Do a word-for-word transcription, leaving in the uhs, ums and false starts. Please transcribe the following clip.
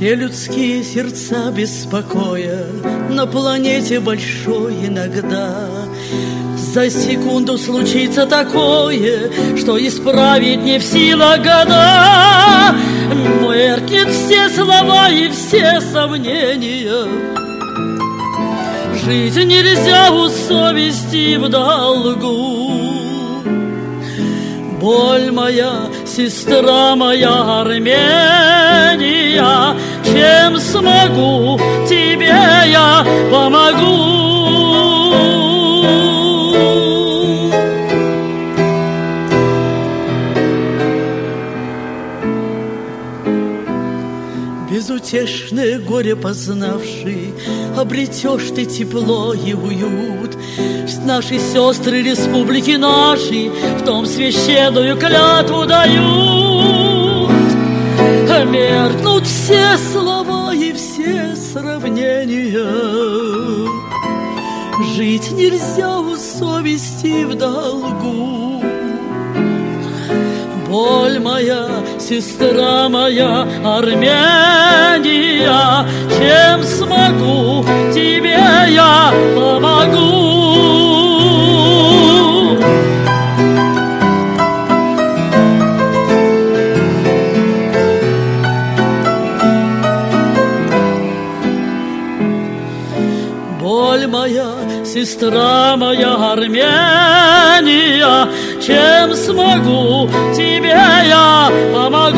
Все людские сердца беспокоя на планете большой иногда. За секунду случится такое, что исправить не в силах года. Меркнет все слова и все сомнения. Жить нельзя у совести в долгу. Боль моя, сестра моя, Армения, чем смогу, тебе я помогу. Безутешное горе познавший, обретешь ты тепло и уют. Наши сестры республики нашей в том священную клятву дают. Меркнут все слова и все сравнения. Жить нельзя у совести в долгу. Боль моя, сестра моя, Армения, чем смогу, тебе я помогу. Боль моя, сестра моя, Армения, чем смогу, тебе я помогу.